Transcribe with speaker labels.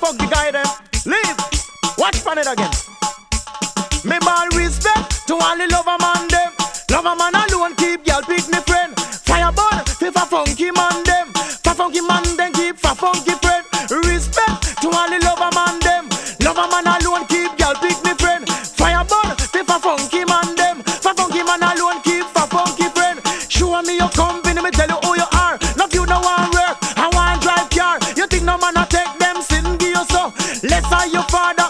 Speaker 1: funky guy them. Leave. Watch for it again. Me ball respect to all the lover man them. Lover man alone keep y'all pick me friend. Fireball, for funky man them. For funky man them keep for funky friend. Respect to all the lover man them. Lover man alone keep y'all pick me friend. Fireball, for funky man them. For funky man alone keep for funky friend. Show me your company, me tell you who you are. Love you no one work, I want drive car. You think no man a take them sin give you so. Let's say your father.